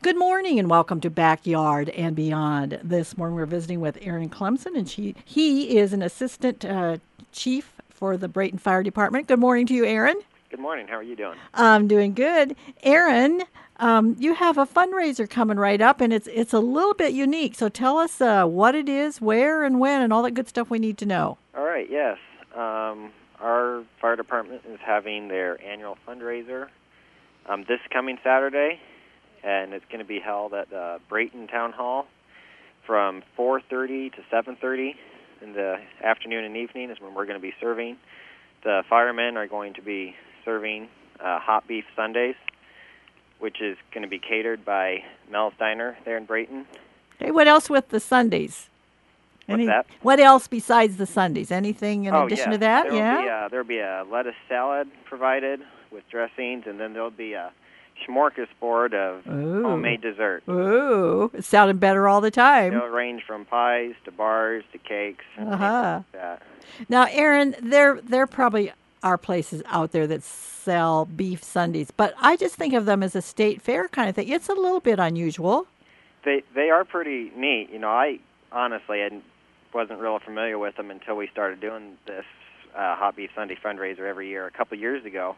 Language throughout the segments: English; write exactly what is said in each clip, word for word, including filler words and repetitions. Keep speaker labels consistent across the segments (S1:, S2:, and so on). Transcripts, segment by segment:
S1: Good morning and welcome to Backyard and Beyond. This morning we're visiting with Aaron Clemson, and she he is an assistant uh, chief for the Brayton Fire Department. Good morning to you, Aaron.
S2: Good morning. How are you doing?
S1: I'm doing good. Aaron, um, you have a fundraiser coming right up, and it's it's a little bit unique. So tell us uh, what it is, where and when, and all that good stuff we need to know.
S2: All right, yes. Um, our fire department is having their annual fundraiser um, this coming Saturday, and it's going to be held at uh, Brayton Town Hall from four thirty to seven thirty in the afternoon and evening is when we're going to be serving. The firemen are going to be serving uh, hot beef Sundays, which is going to be catered by Mel's Diner there in Brayton.
S1: Okay, what else with the Sundays?
S2: What's
S1: Any,
S2: that?
S1: What else besides the Sundays? Anything in
S2: oh,
S1: addition
S2: yes.
S1: to that?
S2: There will
S1: yeah.
S2: Be a, there'll be a lettuce salad provided with dressings, and then there'll be a smorgasbord of
S1: Ooh.
S2: homemade dessert.
S1: Ooh, it's sounding better all the time.
S2: They'll range from pies to bars to cakes and
S1: Uh-huh.
S2: things like that.
S1: Now, Aaron, there there probably are places out there that sell beef Sundays, but I just think of them as a state fair kind of thing. It's a little bit unusual.
S2: They they are pretty neat. You know, I honestly I wasn't real familiar with them until we started doing this uh, hot beef Sunday fundraiser every year a couple years ago,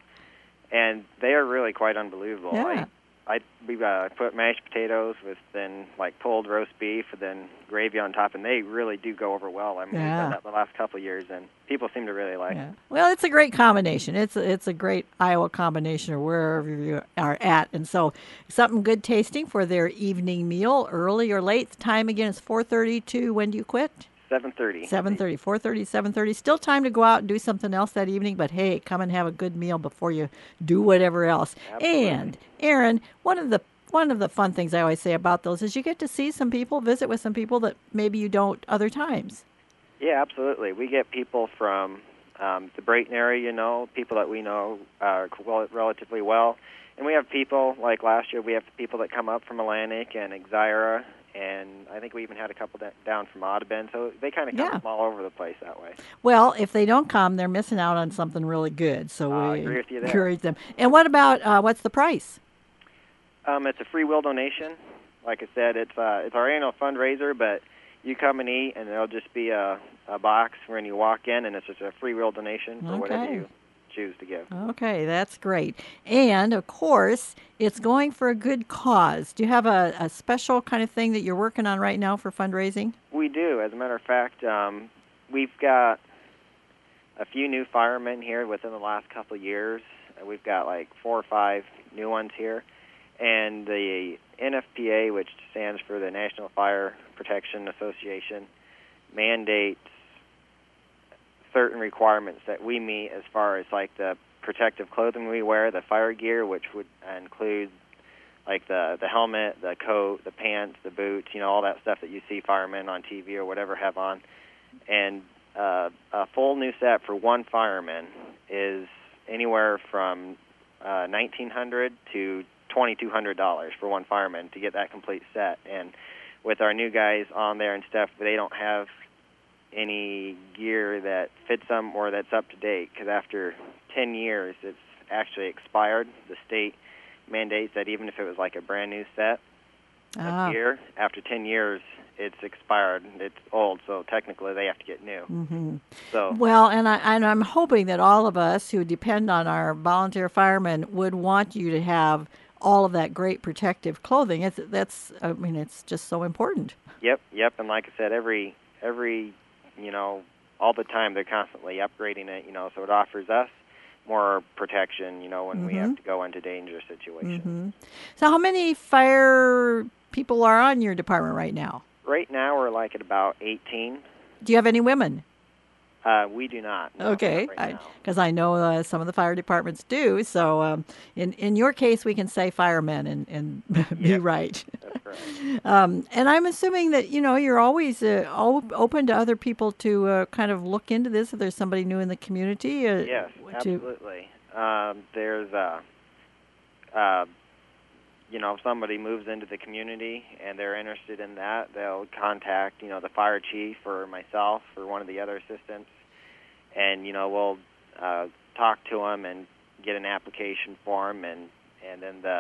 S2: and they are really quite unbelievable.
S1: Yeah.
S2: I, I we uh, put mashed potatoes with then like pulled roast beef and then gravy on top, and they really do go over well. I mean,
S1: Yeah.
S2: we've done that the last couple of years, and people seem to really like
S1: Yeah.
S2: it.
S1: Well, it's a great combination. It's a, it's a great Iowa combination, or wherever you are at, and so something good tasting for their evening meal, early or late. The time again is four thirty to when do you quit?
S2: seven thirty.
S1: seven thirty, four thirty, seven thirty. Still time to go out and do something else that evening, but hey, come and have a good meal before you do whatever else.
S2: Absolutely.
S1: And Aaron, one of the one of the fun things I always say about those is you get to see some people, visit with some people that maybe you don't other times.
S2: Yeah, absolutely. We get people from um, the Brayton area, you know, people that we know uh, well, relatively well. And we have people, like last year, we have people that come up from Atlantic and Exira, and I think we even had a couple da- down from Audubon. So they kind of come
S1: Yeah.
S2: from all over the place that way.
S1: Well, if they don't come, they're missing out on something really good. So
S2: Uh, I
S1: we
S2: agree with you there.
S1: encourage them. And what about uh, what's the price?
S2: Um, it's a free will donation. Like I said, it's uh, it's our annual fundraiser, but you come and eat, and there'll just be a, a box when you walk in, and it's just a free will donation for whatever
S1: Okay.
S2: you choose to give.
S1: Okay, that's great. And of course, it's going for a good cause. Do you have a, a special kind of thing that you're working on right now for fundraising?
S2: We do. As a matter of fact, um, we've got a few new firemen here within the last couple of years. Uh, We've got like four or five new ones here. And the N F P A, which stands for the National Fire Protection Association, mandates certain requirements that we meet as far as like the protective clothing we wear, the fire gear, which would include like the, the helmet, the coat, the pants, the boots, you know, all that stuff that you see firemen on T V or whatever have on. And uh, a full new set for one fireman is anywhere from uh, nineteen hundred dollars to twenty-two hundred dollars for one fireman to get that complete set. And with our new guys on there and stuff, they don't have any gear that fits them or that's up to date, because after ten years, it's actually expired. The state mandates that even if it was like a brand new set
S1: Ah.
S2: of gear, after ten years, it's expired. It's old, so technically they have to get new.
S1: Mm-hmm.
S2: So
S1: Well, and, I, and I'm hoping that all of us who depend on our volunteer firemen would want you to have all of that great protective clothing. It's, that's, I mean, it's just so important.
S2: Yep, yep, and like I said, every every you know, all the time they're constantly upgrading it, you know, so it offers us more protection, you know, when we have to go into dangerous situations.
S1: Mm-hmm. So how many fire people are on your department right now?
S2: Right now we're like at about eighteen.
S1: Do you have any women?
S2: Uh, we do not. No,
S1: Okay,
S2: not right now.
S1: because I, know uh, some of the fire departments do. So um, in in your case, we can say firemen and, and be
S2: Yep.
S1: right.
S2: That's correct.
S1: Um, and I'm assuming that, you know, you're always uh, op- open to other people to uh, kind of look into this if there's somebody new in the community. Uh,
S2: Yes,
S1: to,
S2: absolutely. Um, there's, uh, uh, you know, if somebody moves into the community and they're interested in that, they'll contact, you know, the fire chief or myself or one of the other assistants, and, you know, we'll uh, talk to them and get an application form, and, and then the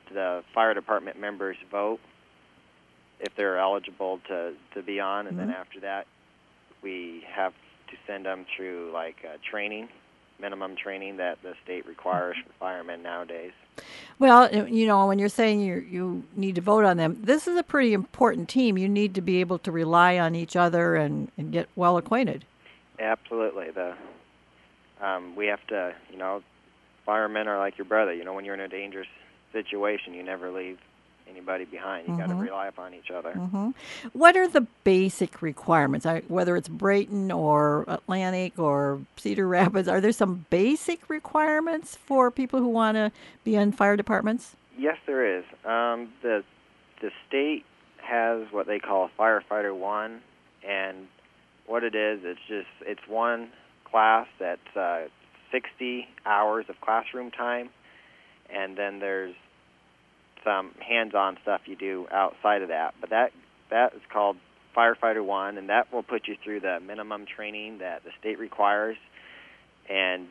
S2: the fire department members vote if they're eligible to, to be on, and mm-hmm. then after that, we have to send them through like uh, training, minimum training that the state requires for firemen nowadays.
S1: Well, you know, when you're saying you you need to vote on them, this is a pretty important team. You need to be able to rely on each other and, and get well acquainted.
S2: Absolutely. The um, we have to, you know, firemen are like your brother. You know, when you're in a dangerous situation, you never leave anybody behind. You mm-hmm. got to rely upon each other.
S1: Mm-hmm. What are the basic requirements? I, whether it's Brayton or Atlantic or Cedar Rapids, are there some basic requirements for people who want to be in fire departments?
S2: Yes, there is. Um, the the state has what they call Firefighter One, and what it is, it's just it's one class that's uh, sixty hours of classroom time, and then there's some hands-on stuff you do outside of that. But that that is called Firefighter One, and that will put you through the minimum training that the state requires. And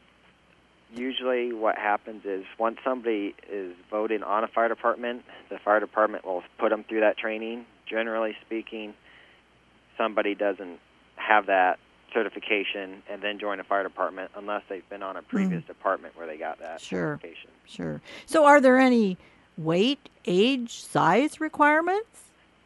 S2: usually what happens is once somebody is voted on a fire department, the fire department will put them through that training. Generally speaking, somebody doesn't have that certification and then join a fire department unless they've been on a previous mm. department where they got that
S1: sure.
S2: certification.
S1: Sure. So are there any weight, age, size requirements?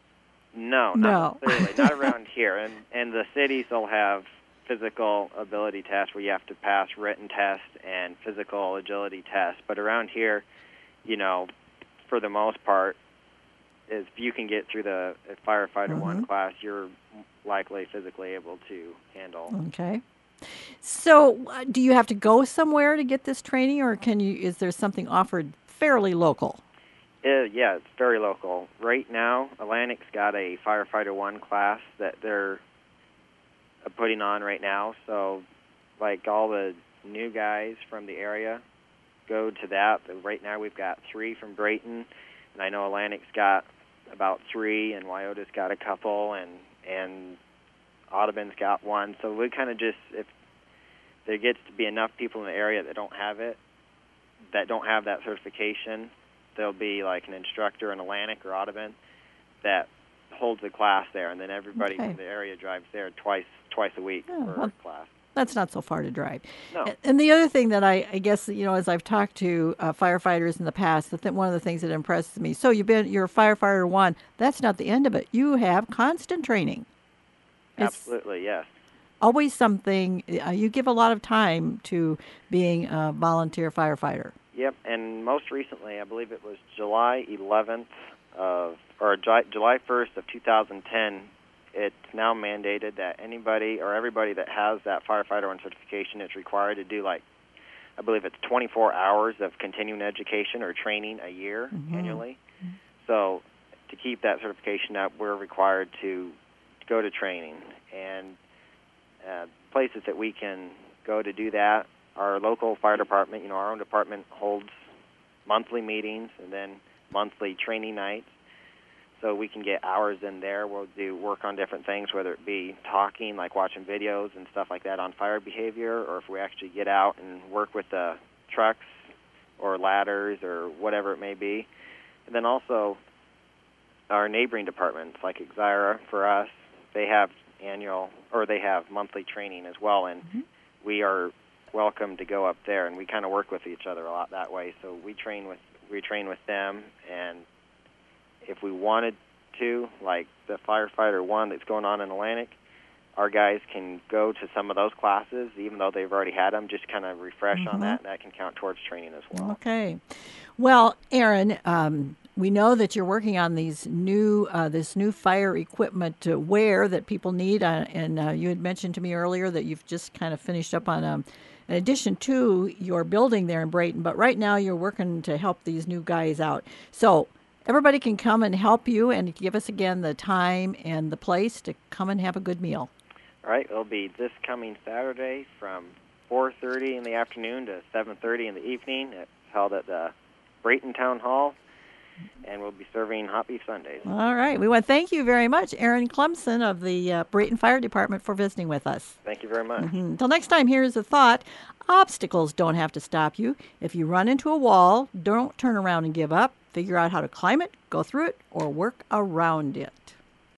S2: No,
S1: no.
S2: not necessarily. Not around here. And and the cities will have physical ability tests where you have to pass written tests and physical agility tests. But around here, you know, for the most part, if you can get through the Firefighter mm-hmm. One class, you're likely physically able to handle.
S1: Okay. So, uh, do you have to go somewhere to get this training, or can you? Is there something offered fairly local?
S2: Uh, yeah, it's very local. Right now, Atlantic's got a Firefighter One class that they're uh, putting on right now. So, like all the new guys from the area go to that. Right now, we've got three from Brayton, and I know Atlantic's got about three, and Wyota's got a couple, and and Audubon's got one. So we kind of just, if there gets to be enough people in the area that don't have it, that don't have that certification, there'll be like an instructor in Atlantic or Audubon that holds the class there, and then everybody okay. from the area drives there twice twice a week
S1: oh,
S2: for
S1: well,
S2: class.
S1: That's not so far to drive.
S2: No.
S1: And the other thing that I, I guess, you know, as I've talked to uh, firefighters in the past, the th- one of the things that impresses me, so you've been, you're a firefighter one, that's not the end of it. You have constant training. It's
S2: Absolutely, yes.
S1: Always something, uh, you give a lot of time to being a volunteer firefighter.
S2: Yep, and most recently, I believe it was July eleventh of, or July first of two thousand ten, it's now mandated that anybody or everybody that has that Firefighter One certification is required to do, like, I believe it's twenty-four hours of continuing education or training a year mm-hmm. annually. Mm-hmm. So to keep that certification up, we're required to go to training. And uh, places that we can go to do that, our local fire department, you know, our own department holds monthly meetings and then monthly training nights. So we can get hours in there. We'll do work on different things, whether it be talking, like watching videos and stuff like that on fire behavior, or if we actually get out and work with the trucks or ladders or whatever it may be. And then also our neighboring departments, like Exira for us, they have annual, or they have monthly training as well, and mm-hmm. we are welcome to go up there, and we kind of work with each other a lot that way. So we train with we train with them, and if we wanted to, like the Firefighter One that's going on in Atlantic, our guys can go to some of those classes, even though they've already had them, just kind of refresh mm-hmm. on that, and that can count towards training as well.
S1: Okay. Well, Aaron, um, we know that you're working on these new, uh, this new fire equipment uh, wear that people need, uh, and uh, you had mentioned to me earlier that you've just kind of finished up on um, an addition to your building there in Brayton, but right now you're working to help these new guys out. So everybody can come and help you, and give us again the time and the place to come and have a good meal.
S2: All right, it'll be this coming Saturday from four thirty in the afternoon to seven thirty in the evening. It's held at the Brayton Town Hall, and we'll be serving hot beef Sundays.
S1: All right. We want to thank you very much, Aaron Clemson of the uh, Brayton Fire Department, for visiting with us.
S2: Thank you very much.
S1: Mm-hmm. Until next time, here's a thought. Obstacles don't have to stop you. If you run into a wall, don't turn around and give up. Figure out how to climb it, go through it, or work around it.